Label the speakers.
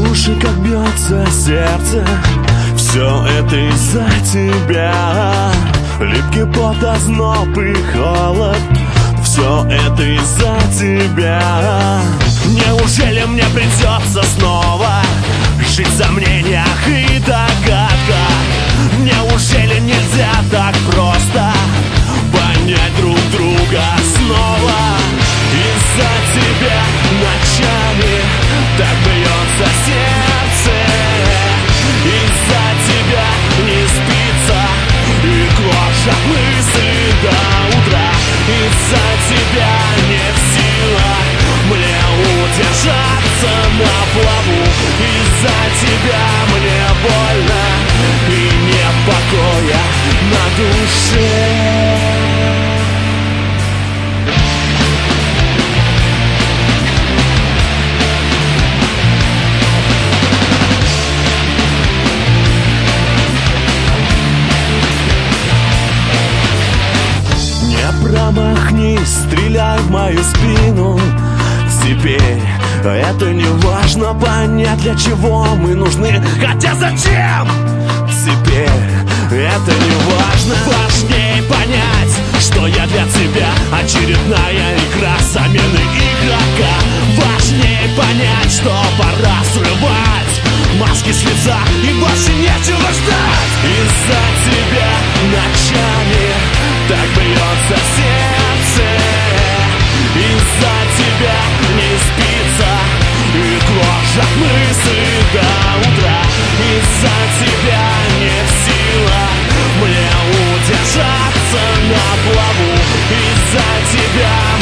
Speaker 1: Слушай, как бьется сердце, все это из-за тебя. Липкий пот, озноб и холод, все это из-за тебя. Неужели мне придется снова жить в сомнениях и догадках? Неужели нельзя так просто понять друг друга снова? Из-за тебя ночами так бьется сердце, из-за тебя не спится и гложет мысли до утра. Из-за тебя не в силах мне удержаться на плаву. Из-за тебя мне больно и нет покоя на душе. Промахнись, стреляй в мою спину. Теперь это не важно понять, для чего мы нужны. Хотя зачем? Теперь это не важно. Важнее понять, что я для тебя очередная игра замены игрока. Важнее понять, что пора срывать маски с лица и больше нечего ждать. Из-за тебя ночами так бьется сердце, из-за тебя не спится и гложет мысли до утра. Из-за тебя не в силах мне удержаться на плаву. Из-за тебя